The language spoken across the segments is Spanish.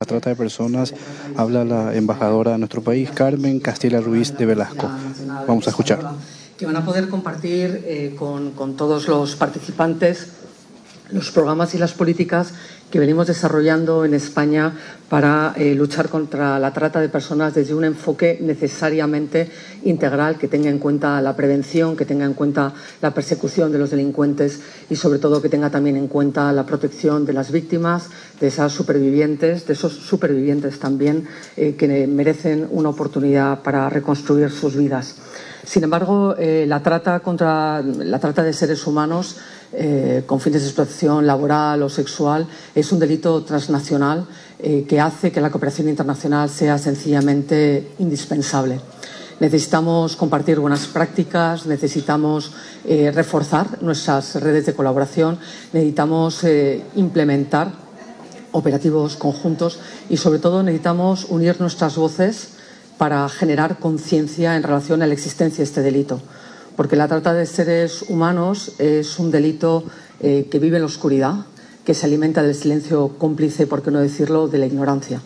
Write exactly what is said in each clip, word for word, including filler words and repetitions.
trata de personas, habla la embajadora de nuestro país, Carmen Castilla Ruiz de Velasco. Vamos a escuchar. Que van a poder compartir eh, con, con todos los participantes los programas y las políticas que venimos desarrollando en España para eh, luchar contra la trata de personas desde un enfoque necesariamente integral que tenga en cuenta la prevención, que tenga en cuenta la persecución de los delincuentes y, sobre todo, que tenga también en cuenta la protección de las víctimas, de esas supervivientes, de esos supervivientes también eh, que merecen una oportunidad para reconstruir sus vidas. Sin embargo, eh, la trata contra la trata de seres humanos eh, con fines de explotación laboral o sexual es un delito transnacional eh, que hace que la cooperación internacional sea sencillamente indispensable. Necesitamos compartir buenas prácticas, necesitamos eh, reforzar nuestras redes de colaboración, necesitamos eh, implementar operativos conjuntos y, sobre todo, necesitamos unir nuestras voces para generar conciencia en relación a la existencia de este delito. Porque la trata de seres humanos es un delito eh, que vive en la oscuridad, que se alimenta del silencio cómplice, por qué no decirlo, de la ignorancia.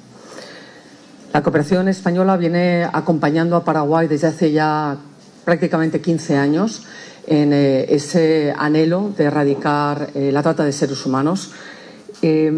La cooperación española viene acompañando a Paraguay desde hace ya prácticamente quince años en eh, ese anhelo de erradicar eh, la trata de seres humanos. Eh,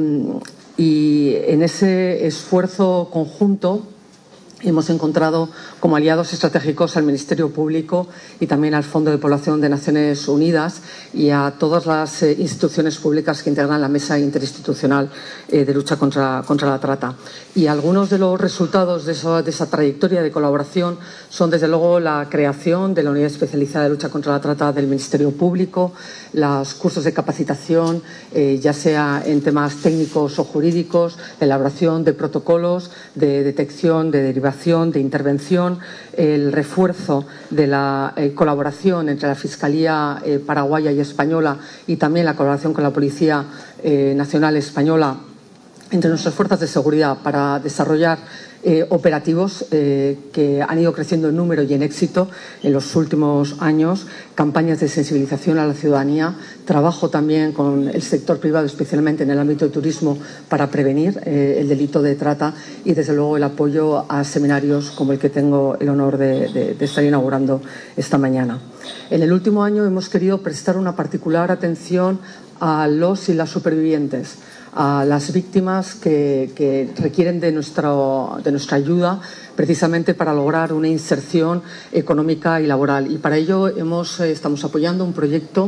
y en ese esfuerzo conjunto hemos encontrado como aliados estratégicos al Ministerio Público y también al Fondo de Población de Naciones Unidas y a todas las eh, instituciones públicas que integran la Mesa Interinstitucional eh, de Lucha contra, contra la Trata. Y algunos de los resultados de, eso, de esa trayectoria de colaboración son, desde luego, la creación de la Unidad Especializada de Lucha contra la Trata del Ministerio Público, los cursos de capacitación, eh, ya sea en temas técnicos o jurídicos, la elaboración de protocolos de detección, de derivación, de intervención, el refuerzo de la eh, colaboración entre la Fiscalía eh, paraguaya y española y también la colaboración con la Policía eh, Nacional Española entre nuestras fuerzas de seguridad para desarrollar eh, operativos eh, que han ido creciendo en número y en éxito en los últimos años, campañas de sensibilización a la ciudadanía, trabajo también con el sector privado, especialmente en el ámbito del turismo, para prevenir eh, el delito de trata y, desde luego, el apoyo a seminarios como el que tengo el honor de, de, de estar inaugurando esta mañana. En el último año hemos querido prestar una particular atención a los y las supervivientes, a las víctimas que, que requieren de, nuestro, de nuestra ayuda precisamente para lograr una inserción económica y laboral. Y para ello hemos, eh, estamos apoyando un proyecto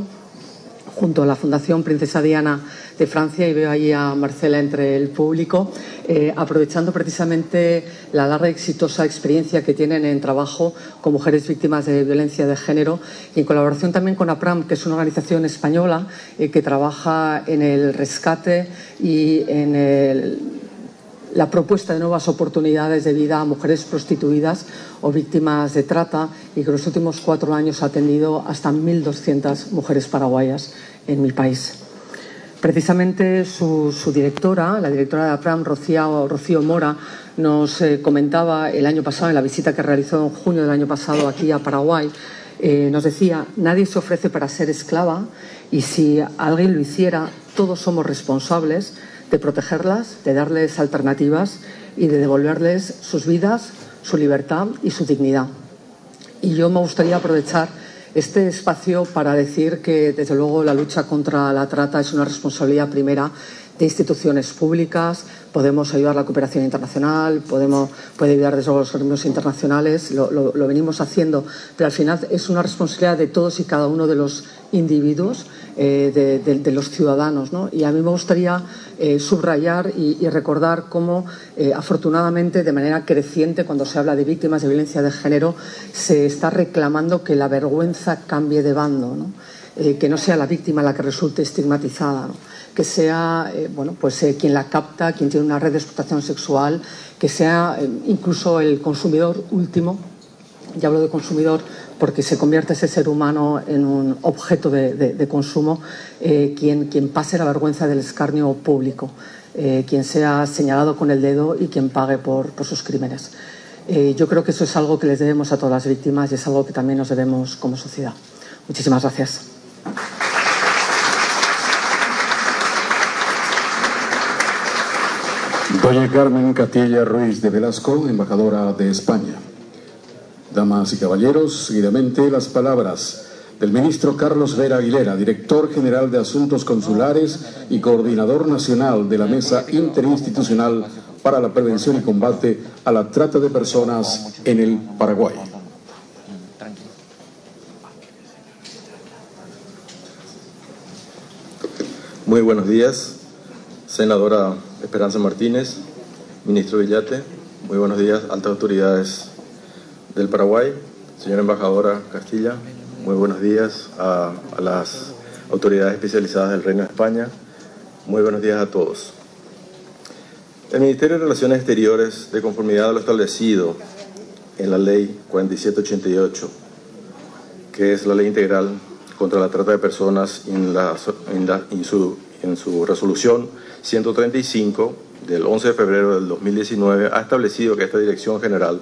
junto a la Fundación Princesa Diana de Francia, y veo allí a Marcela entre el público, eh, aprovechando precisamente la larga y exitosa experiencia que tienen en trabajo con mujeres víctimas de violencia de género, y en colaboración también con APRAM, que es una organización española eh, que trabaja en el rescate y en el la propuesta de nuevas oportunidades de vida a mujeres prostituidas o víctimas de trata, y que en los últimos cuatro años ha atendido hasta mil doscientas mujeres paraguayas en mi país. Precisamente su, su directora, la directora de APRAM, Rocío, Rocío Mora, nos eh, comentaba el año pasado, en la visita que realizó en junio del año pasado aquí a Paraguay, eh, nos decía: nadie se ofrece para ser esclava, y si alguien lo hiciera, todos somos responsables de protegerlas, de darles alternativas y de devolverles sus vidas, su libertad y su dignidad. Y yo me gustaría aprovechar este espacio para decir que, desde luego, la lucha contra la trata es una responsabilidad primera de instituciones públicas. Podemos ayudar a la cooperación internacional, podemos, puede ayudar desde luego los organismos internacionales, lo, lo, lo venimos haciendo, pero al final es una responsabilidad de todos y cada uno de los individuos, eh, de, de, de los ciudadanos, ¿no? Y a mí me gustaría eh, subrayar y, y recordar cómo, eh, afortunadamente, de manera creciente, cuando se habla de víctimas de violencia de género, se está reclamando que la vergüenza cambie de bando, ¿no? Eh, que no sea la víctima la que resulte estigmatizada, ¿no? Que sea eh, bueno, pues, eh, quien la capta, quien tiene una red de explotación sexual, que sea eh, incluso el consumidor último. Ya hablo de consumidor porque se convierte ese ser humano en un objeto de, de, de consumo, eh, quien, quien pase la vergüenza del escarnio público, eh, quien sea señalado con el dedo y quien pague por, por sus crímenes. Eh, yo creo que eso es algo que les debemos a todas las víctimas y es algo que también nos debemos como sociedad. Muchísimas gracias. Doña Carmen Castilla Ruiz de Velasco, embajadora de España. Damas y caballeros, seguidamente las palabras del ministro Carlos Vera Aguilera, director general de Asuntos Consulares y coordinador nacional de la Mesa Interinstitucional para la Prevención y Combate a la Trata de Personas en el Paraguay. Muy buenos días, senadora Esperanza Martínez, ministro Villate, muy buenos días, altas autoridades del Paraguay, señora embajadora Castilla, muy buenos días a, a las autoridades especializadas del Reino de España, muy buenos días a todos. El Ministerio de Relaciones Exteriores, de conformidad a lo establecido en la Ley cuarenta y siete ochenta y ocho, que es la Ley Integral contra la Trata de Personas, en, la, en, la, en, su, en su resolución ciento treinta y cinco del once de febrero del dos mil diecinueve, ha establecido que esta Dirección General,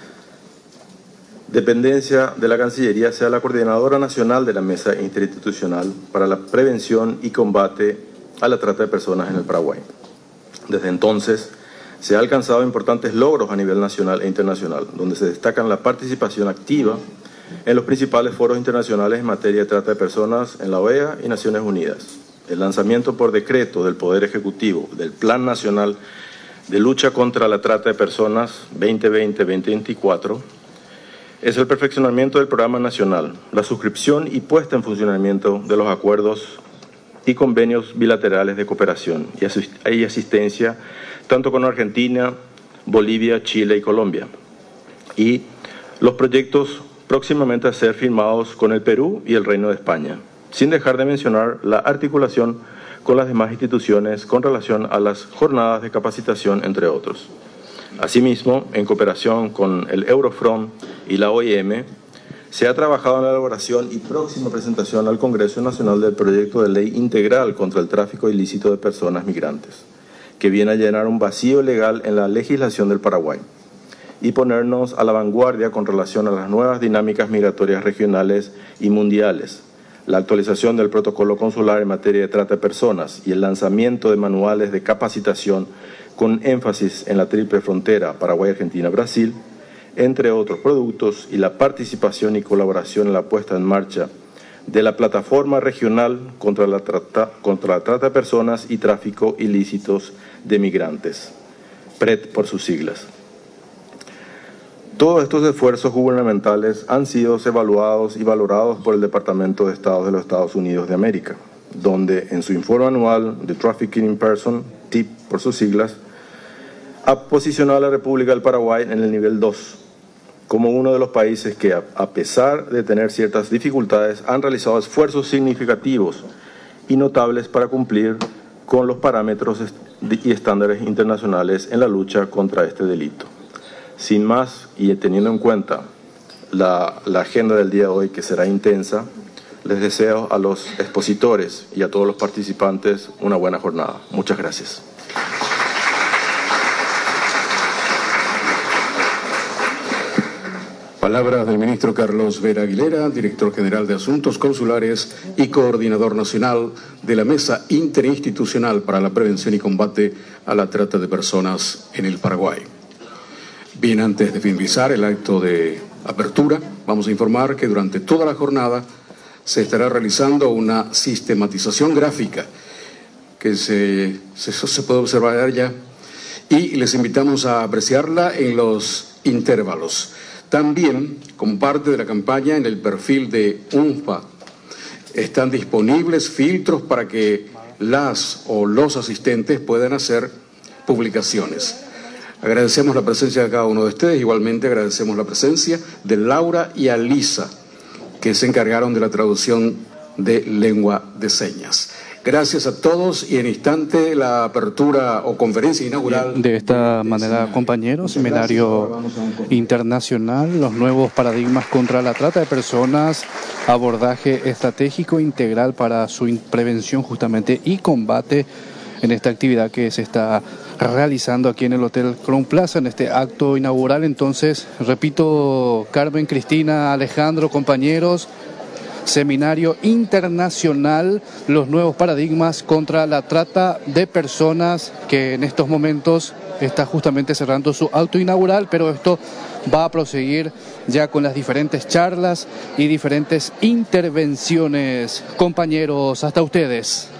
dependencia de la Cancillería, sea la coordinadora nacional de la Mesa Interinstitucional para la Prevención y Combate a la Trata de Personas en el Paraguay. Desde entonces, se han alcanzado importantes logros a nivel nacional e internacional, donde se destacan la participación activa en los principales foros internacionales en materia de trata de personas en la O E A y Naciones Unidas. El lanzamiento por decreto del Poder Ejecutivo del Plan Nacional de Lucha contra la Trata de Personas veinte veinte a veinte veinticuatro es el perfeccionamiento del programa nacional, la suscripción y puesta en funcionamiento de los acuerdos y convenios bilaterales de cooperación y asistencia tanto con Argentina, Bolivia, Chile y Colombia, y los proyectos próximamente a ser firmados con el Perú y el Reino de España, sin dejar de mencionar la articulación con las demás instituciones con relación a las jornadas de capacitación, entre otros. Asimismo, en cooperación con el Eurofront y la O I M, se ha trabajado en la elaboración y próxima presentación al Congreso Nacional del proyecto de ley integral contra el tráfico ilícito de personas migrantes, que viene a llenar un vacío legal en la legislación del Paraguay y ponernos a la vanguardia con relación a las nuevas dinámicas migratorias regionales y mundiales, la actualización del protocolo consular en materia de trata de personas y el lanzamiento de manuales de capacitación con énfasis en la triple frontera Paraguay-Argentina-Brasil, entre otros productos, y la participación y colaboración en la puesta en marcha de la Plataforma Regional contra la Trata, contra la trata de Personas y Tráfico Ilícitos de Migrantes, P R E T por sus siglas. Todos estos esfuerzos gubernamentales han sido evaluados y valorados por el Departamento de Estado de los Estados Unidos de América, donde en su informe anual de Trafficking in Person, T I P por sus siglas, ha posicionado a la República del Paraguay en el nivel dos, como uno de los países que, a pesar de tener ciertas dificultades, han realizado esfuerzos significativos y notables para cumplir con los parámetros y estándares internacionales en la lucha contra este delito. Sin más, y teniendo en cuenta la, la agenda del día de hoy, que será intensa, les deseo a los expositores y a todos los participantes una buena jornada. Muchas gracias. Palabras del ministro Carlos Vera Aguilera, director general de Asuntos Consulares y coordinador nacional de la Mesa Interinstitucional para la Prevención y Combate a la Trata de Personas en el Paraguay. Bien, antes de finalizar el acto de apertura, vamos a informar que durante toda la jornada se estará realizando una sistematización gráfica que se, se, se puede observar ya, y les invitamos a apreciarla en los intervalos. También, como parte de la campaña, en el perfil de U N F A están disponibles filtros para que las o los asistentes puedan hacer publicaciones. Agradecemos la presencia de cada uno de ustedes. Igualmente agradecemos la presencia de Laura y Alisa, que se encargaron de la traducción de lengua de señas. Gracias a todos, y en instante la apertura o conferencia inaugural. De esta manera, compañeros, seminario internacional, los nuevos paradigmas contra la trata de personas, abordaje estratégico integral para su prevención justamente y combate, en esta actividad que se está realizando aquí en el Hotel Crown Plaza, en este acto inaugural. Entonces, repito, Carmen, Cristina, Alejandro, compañeros, seminario internacional, los nuevos paradigmas contra la trata de personas, que en estos momentos está justamente cerrando su auto inaugural, pero esto va a proseguir ya con las diferentes charlas y diferentes intervenciones. Compañeros, hasta ustedes.